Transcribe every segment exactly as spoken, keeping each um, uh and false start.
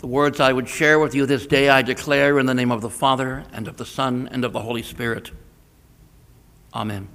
The words I would share with you this day I declare in the name of the Father, and of the Son, and of the Holy Spirit. Amen.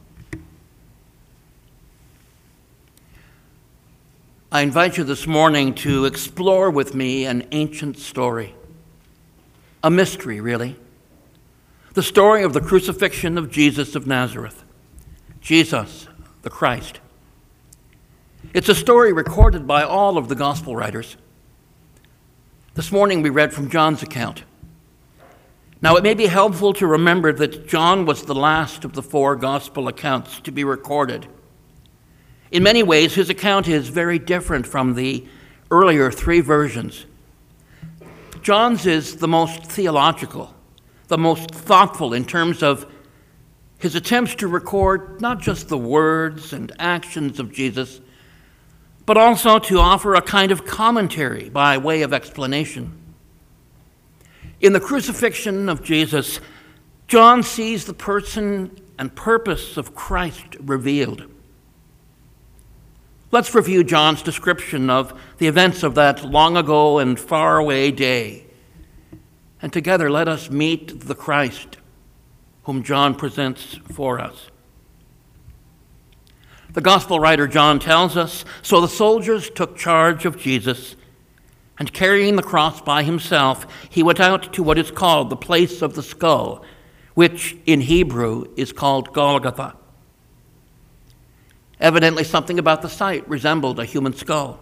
I invite you this morning to explore with me an ancient story, a mystery, really. The story of the crucifixion of Jesus of Nazareth, Jesus the Christ. It's a story recorded by all of the gospel writers. This morning we read from John's account. Now it may be helpful to remember that John was the last of the four gospel accounts to be recorded. In many ways, his account is very different from the earlier three versions. John's is the most theological, the most thoughtful in terms of his attempts to record not just the words and actions of Jesus, but also to offer a kind of commentary by way of explanation. In the crucifixion of Jesus, John sees the person and purpose of Christ revealed. Let's review John's description of the events of that long ago and faraway day. And together let us meet the Christ whom John presents for us. The gospel writer John tells us, "So the soldiers took charge of Jesus, and carrying the cross by himself, he went out to what is called the place of the skull, which in Hebrew is called Golgotha." Evidently, something about the site resembled a human skull.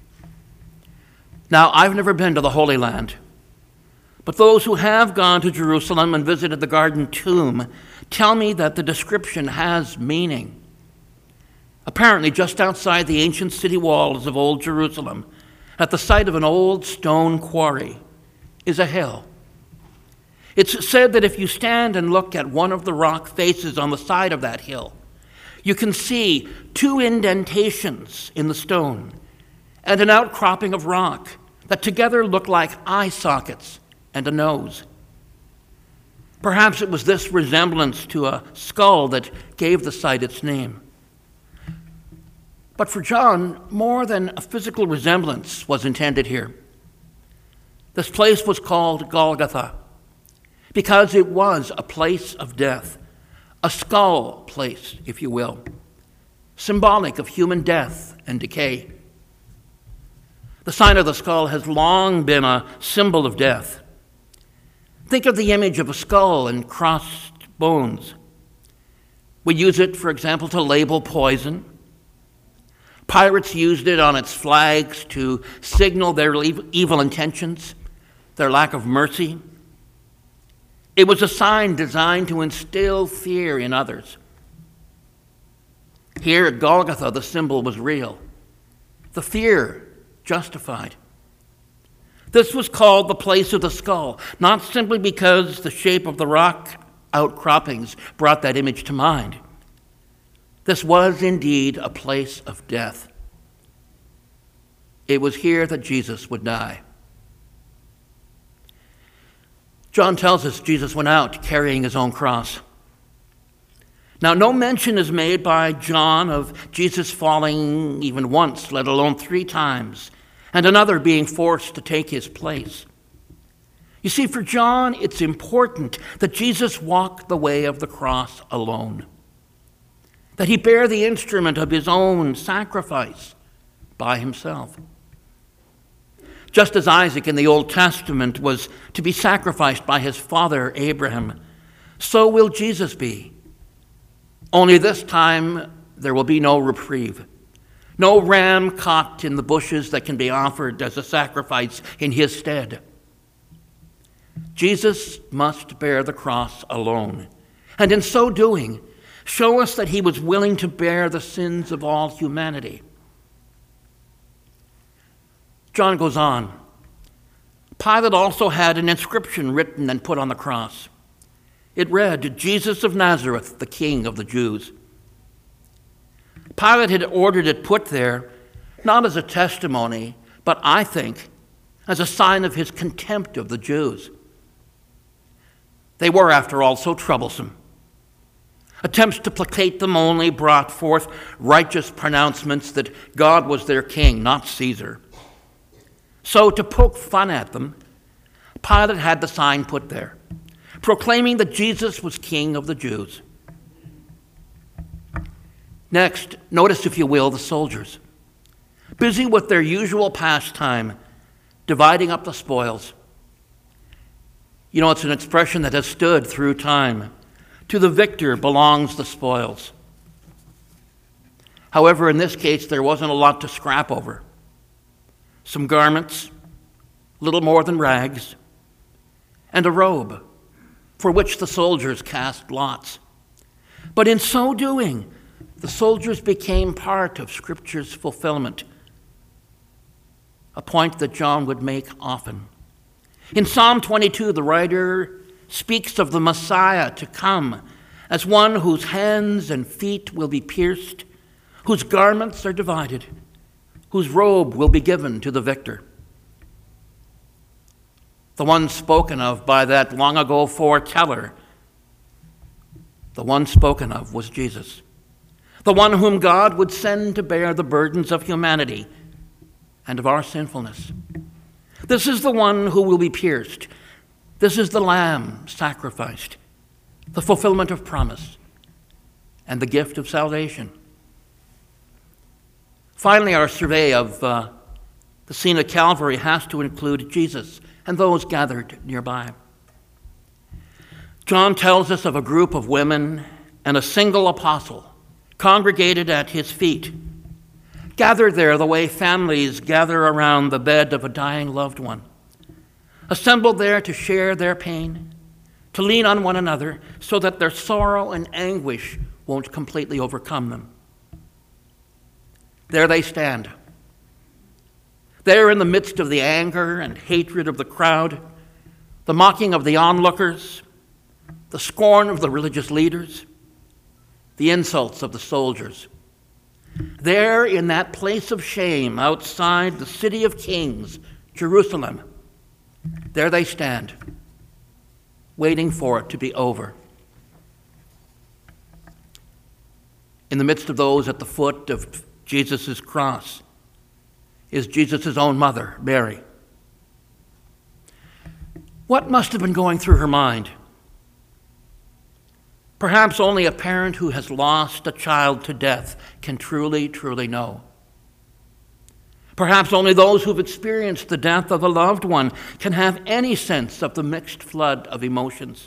Now, I've never been to the Holy Land, but those who have gone to Jerusalem and visited the Garden Tomb tell me that the description has meaning. Apparently, just outside the ancient city walls of Old Jerusalem, at the site of an old stone quarry, is a hill. It's said that if you stand and look at one of the rock faces on the side of that hill, you can see two indentations in the stone and an outcropping of rock that together look like eye sockets and a nose. Perhaps it was this resemblance to a skull that gave the site its name. But for John, more than a physical resemblance was intended here. This place was called Golgotha because it was a place of death, a skull place, if you will, symbolic of human death and decay. The sign of the skull has long been a symbol of death. Think of the image of a skull and crossed bones. We use it, for example, to label poison. Pirates used it on its flags to signal their evil intentions, their lack of mercy. It was a sign designed to instill fear in others. Here at Golgotha, the symbol was real, the fear justified. This was called the place of the skull, not simply because the shape of the rock outcroppings brought that image to mind. This was indeed a place of death. It was here that Jesus would die. John tells us Jesus went out carrying his own cross. Now, no mention is made by John of Jesus falling even once, let alone three times, and another being forced to take his place. You see, for John, it's important that Jesus walk the way of the cross alone, that he bear the instrument of his own sacrifice by himself. Just as Isaac in the Old Testament was to be sacrificed by his father Abraham, so will Jesus be. Only this time there will be no reprieve, no ram caught in the bushes that can be offered as a sacrifice in his stead. Jesus must bear the cross alone, and in so doing, show us that he was willing to bear the sins of all humanity. John goes on. Pilate also had an inscription written and put on the cross. It read, "Jesus of Nazareth, the King of the Jews." Pilate had ordered it put there, not as a testimony, but I think as a sign of his contempt of the Jews. They were, after all, so troublesome. Attempts to placate them only brought forth righteous pronouncements that God was their king, not Caesar. So, to poke fun at them, Pilate had the sign put there, proclaiming that Jesus was King of the Jews. Next, notice, if you will, the soldiers, busy with their usual pastime, dividing up the spoils. You know, it's an expression that has stood through time. To the victor belongs the spoils. However, in this case, there wasn't a lot to scrap over. Some garments, little more than rags, and a robe for which the soldiers cast lots. But in so doing, the soldiers became part of Scripture's fulfillment, a point that John would make often. In Psalm twenty-two, the writer speaks of the Messiah to come as one whose hands and feet will be pierced, whose garments are divided, whose robe will be given to the victor. The one spoken of by that long ago foreteller, the one spoken of was Jesus, the one whom God would send to bear the burdens of humanity and of our sinfulness. This is the one who will be pierced. This is the lamb sacrificed, the fulfillment of promise, and the gift of salvation. Finally, our survey of uh, the scene at Calvary has to include Jesus and those gathered nearby. John tells us of a group of women and a single apostle congregated at his feet, gathered there the way families gather around the bed of a dying loved one, assembled there to share their pain, to lean on one another so that their sorrow and anguish won't completely overcome them. There they stand. There in the midst of the anger and hatred of the crowd, the mocking of the onlookers, the scorn of the religious leaders, the insults of the soldiers. There in that place of shame outside the city of kings, Jerusalem, there they stand, waiting for it to be over. In the midst of those at the foot of Jesus' cross is Jesus' own mother, Mary. What must have been going through her mind? Perhaps only a parent who has lost a child to death can truly, truly know. Perhaps only those who've experienced the death of a loved one can have any sense of the mixed flood of emotions.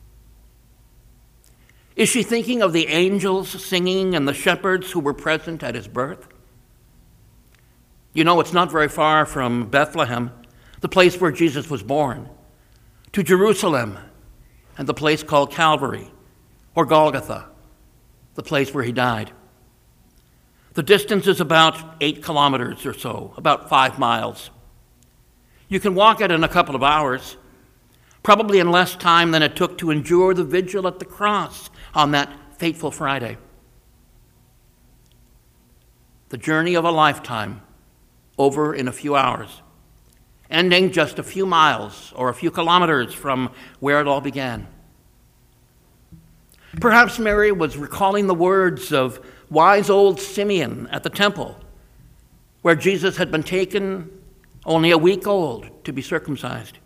Is she thinking of the angels singing and the shepherds who were present at his birth? You know, it's not very far from Bethlehem, the place where Jesus was born, to Jerusalem and the place called Calvary, or Golgotha, the place where he died. The distance is about eight kilometers or so, about five miles. You can walk it in a couple of hours, probably in less time than it took to endure the vigil at the cross on that fateful Friday. The journey of a lifetime over in a few hours, ending just a few miles or a few kilometers from where it all began. Perhaps Mary was recalling the words of wise old Simeon at the temple, where Jesus had been taken only a week old to be circumcised.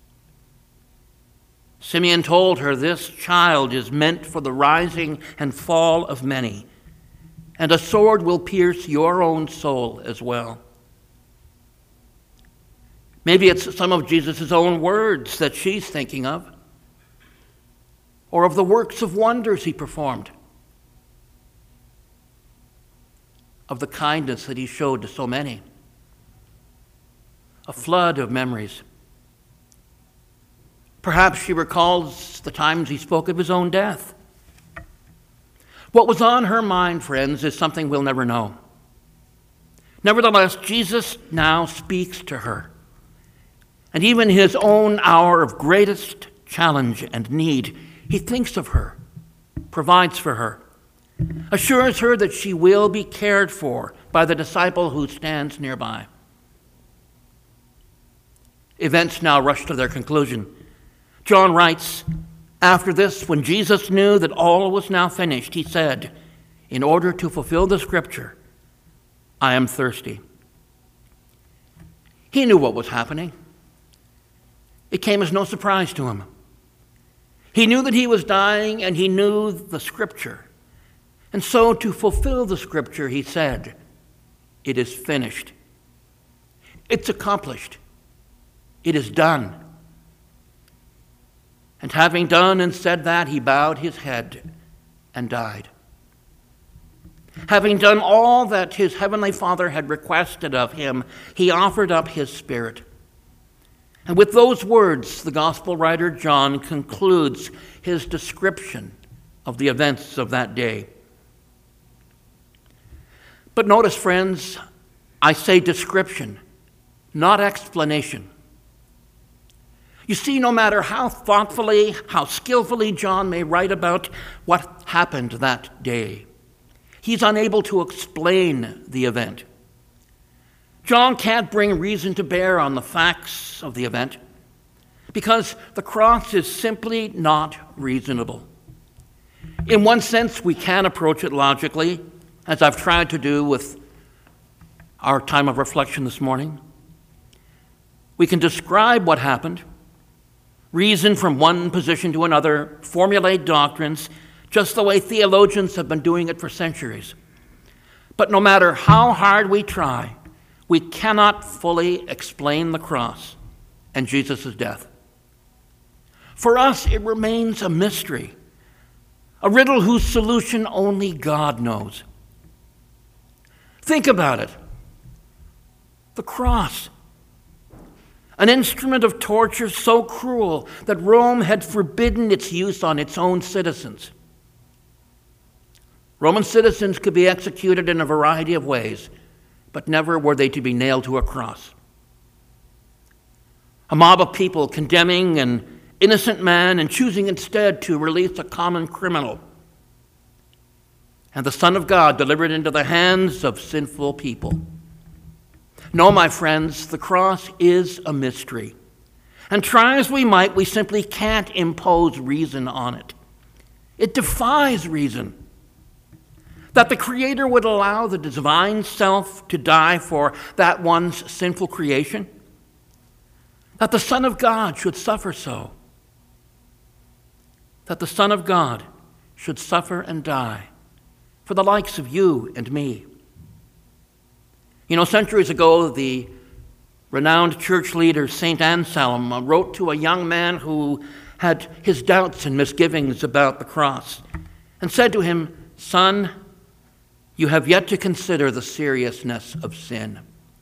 Simeon told her, "This child is meant for the rising and fall of many, and a sword will pierce your own soul as well." Maybe it's some of Jesus' own words that she's thinking of, or of the works of wonders he performed, of the kindness that he showed to so many. A flood of memories. Perhaps she recalls the times he spoke of his own death. What was on her mind, friends, is something we'll never know. Nevertheless, Jesus now speaks to her. And even his own hour of greatest challenge and need, he thinks of her, provides for her, assures her that she will be cared for by the disciple who stands nearby. Events now rush to their conclusion. John writes, "After this, when Jesus knew that all was now finished, he said, 'In order to fulfill the scripture, I am thirsty.' He knew what was happening. It came as no surprise to him. He knew that he was dying, and he knew the Scripture. And so, to fulfill the Scripture, he said, "It is finished. It's accomplished. It is done." And having done and said that, he bowed his head and died. Having done all that his heavenly Father had requested of him, he offered up his spirit. And with those words, the gospel writer John concludes his description of the events of that day. But notice, friends, I say description, not explanation. You see, no matter how thoughtfully, how skillfully John may write about what happened that day, he's unable to explain the event. John can't bring reason to bear on the facts of the event because the cross is simply not reasonable. In one sense, we can approach it logically, as I've tried to do with our time of reflection this morning. We can describe what happened, reason from one position to another, formulate doctrines, just the way theologians have been doing it for centuries. But no matter how hard we try, we cannot fully explain the cross and Jesus' death. For us, it remains a mystery, a riddle whose solution only God knows. Think about it. The cross, an instrument of torture so cruel that Rome had forbidden its use on its own citizens. Roman citizens could be executed in a variety of ways, but never were they to be nailed to a cross. A mob of people condemning an innocent man and choosing instead to release a common criminal. And the Son of God delivered into the hands of sinful people. No, my friends, the cross is a mystery. And try as we might, we simply can't impose reason on it. It defies reason. That the Creator would allow the divine self to die for that one's sinful creation. That the Son of God should suffer so. That the Son of God should suffer and die for the likes of you and me. You know, centuries ago, the renowned church leader Saint Anselm wrote to a young man who had his doubts and misgivings about the cross and said to him, "Son, you have yet to consider the seriousness of sin."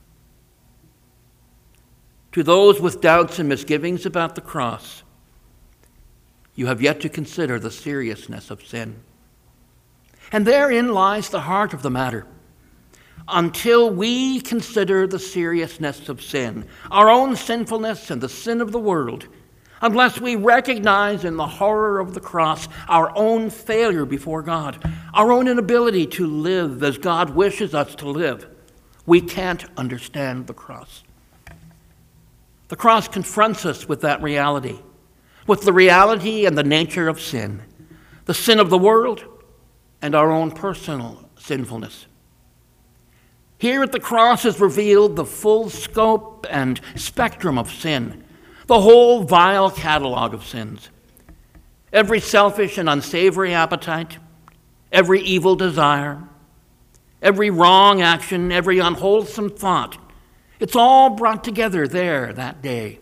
To those with doubts and misgivings about the cross, you have yet to consider the seriousness of sin. And therein lies the heart of the matter. Until we consider the seriousness of sin, our own sinfulness and the sin of the world, unless we recognize in the horror of the cross our own failure before God, our own inability to live as God wishes us to live, we can't understand the cross. The cross confronts us with that reality, with the reality and the nature of sin, the sin of the world and our own personal sinfulness. Here at the cross is revealed the full scope and spectrum of sin, the whole vile catalog of sins. Every selfish and unsavory appetite, every evil desire, every wrong action, every unwholesome thought, it's all brought together there that day.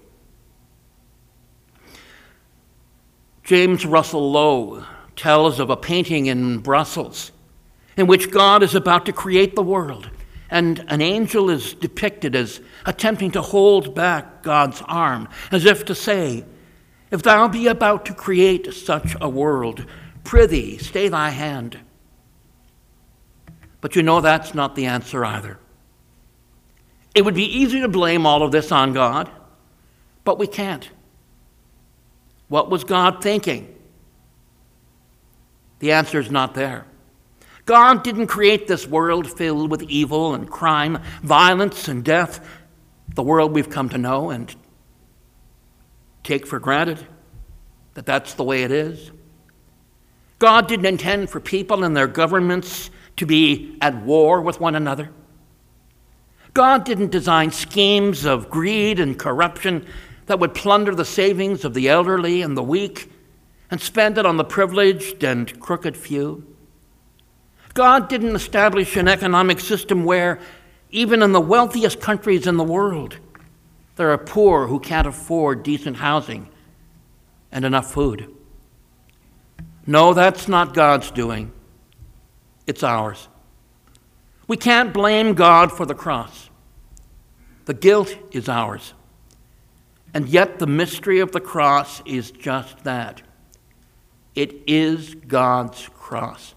James Russell Lowe tells of a painting in Brussels in which God is about to create the world, and an angel is depicted as attempting to hold back God's arm, as if to say, "If thou be about to create such a world, prithee, stay thy hand." But you know that's not the answer either. It would be easy to blame all of this on God, but we can't. What was God thinking? The answer is not there. God didn't create this world filled with evil and crime, violence and death, the world we've come to know and take for granted that that's the way it is. God didn't intend for people and their governments to be at war with one another. God didn't design schemes of greed and corruption that would plunder the savings of the elderly and the weak and spend it on the privileged and crooked few. God didn't establish an economic system where, even in the wealthiest countries in the world, there are poor who can't afford decent housing and enough food. No, that's not God's doing. It's ours. We can't blame God for the cross. The guilt is ours. And yet the mystery of the cross is just that. It is God's cross.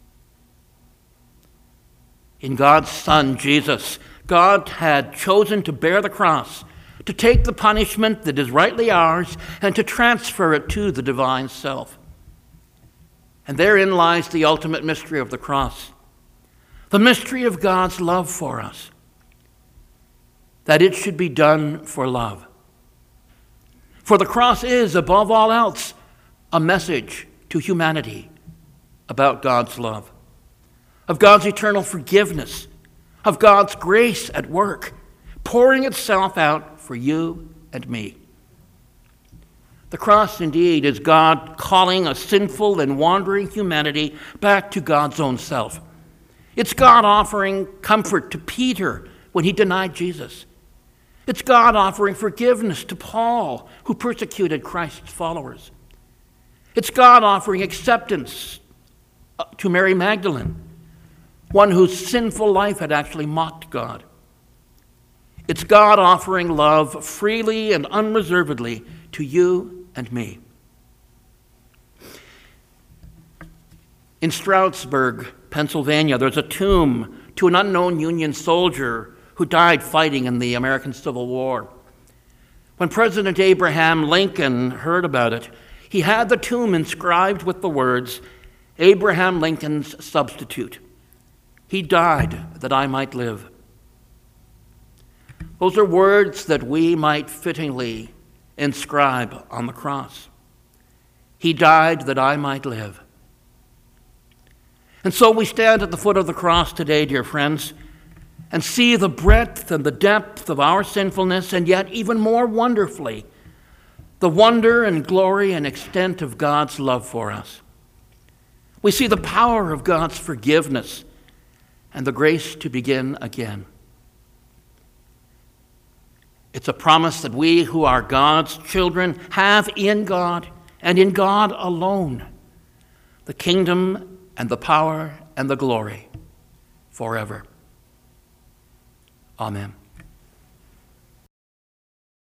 In God's Son, Jesus, God had chosen to bear the cross, to take the punishment that is rightly ours, and to transfer it to the divine self. And therein lies the ultimate mystery of the cross, the mystery of God's love for us, that it should be done for love. For the cross is, above all else, a message to humanity about God's love, of God's eternal forgiveness, of God's grace at work, pouring itself out for you and me. The cross, indeed, is God calling a sinful and wandering humanity back to God's own self. It's God offering comfort to Peter when he denied Jesus. It's God offering forgiveness to Paul, who persecuted Christ's followers. It's God offering acceptance to Mary Magdalene, one whose sinful life had actually mocked God. It's God offering love freely and unreservedly to you and me. In Stroudsburg, Pennsylvania, there's a tomb to an unknown Union soldier who died fighting in the American Civil War. When President Abraham Lincoln heard about it, he had the tomb inscribed with the words, "Abraham Lincoln's substitute. He died that I might live." Those are words that we might fittingly inscribe on the cross. He died that I might live. And so we stand at the foot of the cross today, dear friends, and see the breadth and the depth of our sinfulness, and yet even more wonderfully, the wonder and glory and extent of God's love for us. We see the power of God's forgiveness and the grace to begin again. It's a promise that we who are God's children have in God and in God alone the kingdom and the power and the glory forever. Amen.